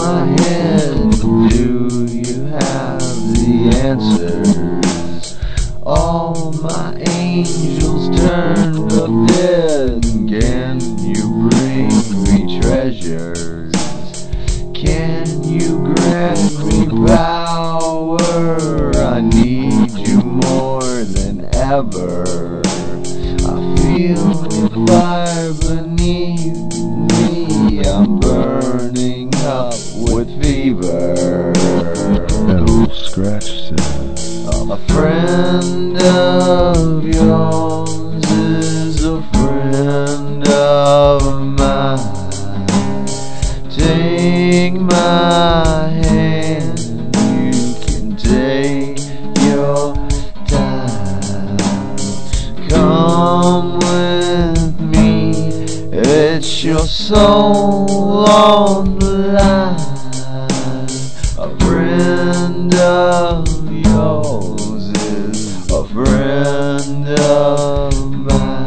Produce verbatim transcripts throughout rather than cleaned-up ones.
my head. Do you have the answers? All my angels turned up dead. Can you bring me treasures? Can you grant me power? I need you more than ever. I feel the fire beneath me. I'm burning up with fever. Metal Scratch says, A friend of yours is a friend of mine. Take my hand, you can take your time. Come with me, it's your soul on the line. A friend of yours is a friend of mine.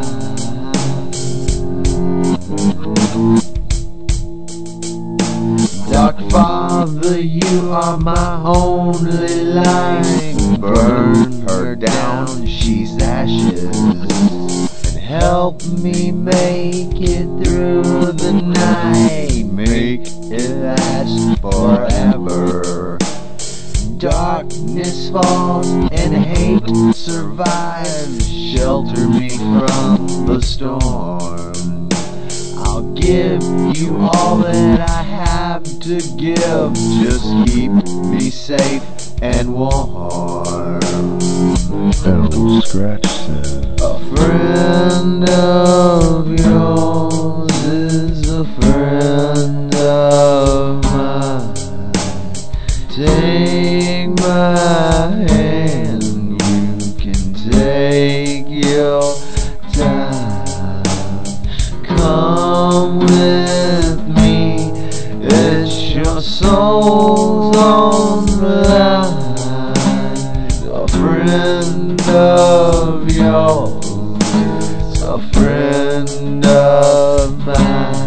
Dark Father, you are my only light. Burn her down, she's ashes, and help me make it through the night. Make it last forever. Darkness falls and hate survives. Shelter me from the storm. I'll give you all that I have to give. Just keep me safe and warm. Metal Scratch says, A friend of yours is a friend of mine. Take my hand, you can take your time. Come with me, it's your soul's on the line. A friend of yours is a friend of mine.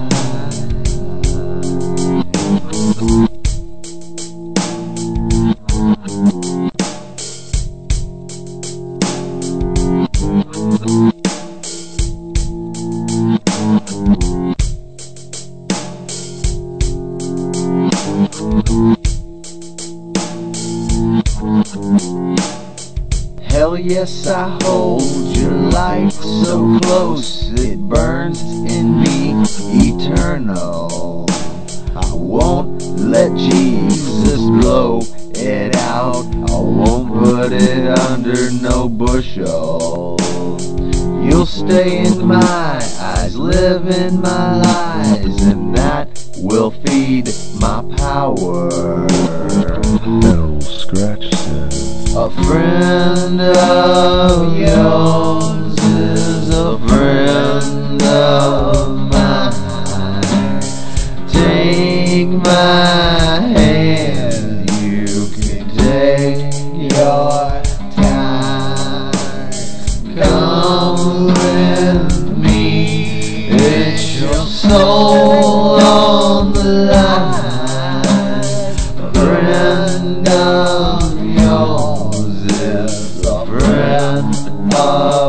Hell yes, I hold your light so close, it burns in me eternal. I won't let Jesus blow it out. I won't put it under no bushel. You'll stay in my eyes, live in my lies, and that will feed my power. Metal Scratch says, A friend of yours is a friend of mine. Take my hand, you can take your time. Come with me, it's your soul on the line. A friend of yours is a friend of